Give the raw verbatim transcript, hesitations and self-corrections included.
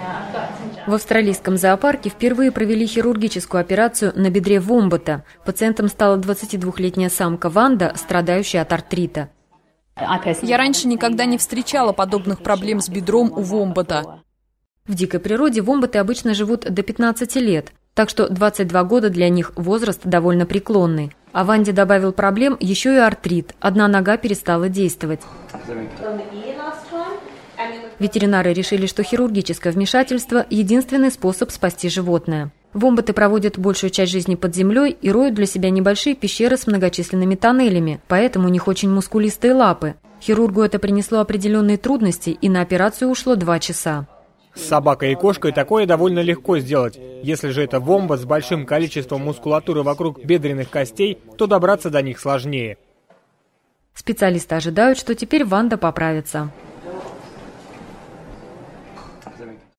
В австралийском зоопарке впервые провели хирургическую операцию на бедре вомбата. Пациентом стала двадцатидвухлетняя самка Ванда, страдающая от артрита. Я раньше никогда не встречала подобных проблем с бедром у вомбата. В дикой природе вомбаты обычно живут до пятнадцати лет, так что двадцать два года для них возраст довольно преклонный. А Ванде добавил проблем еще и артрит. Одна нога перестала действовать. Ветеринары решили, что хирургическое вмешательство – единственный способ спасти животное. Вомбаты проводят большую часть жизни под землей и роют для себя небольшие пещеры с многочисленными тоннелями, поэтому у них очень мускулистые лапы. Хирургу это принесло определенные трудности, и на операцию ушло два часа. С собакой и кошкой такое довольно легко сделать. Если же это вомбат с большим количеством мускулатуры вокруг бедренных костей, то добраться до них сложнее. Специалисты ожидают, что теперь Ванда поправится.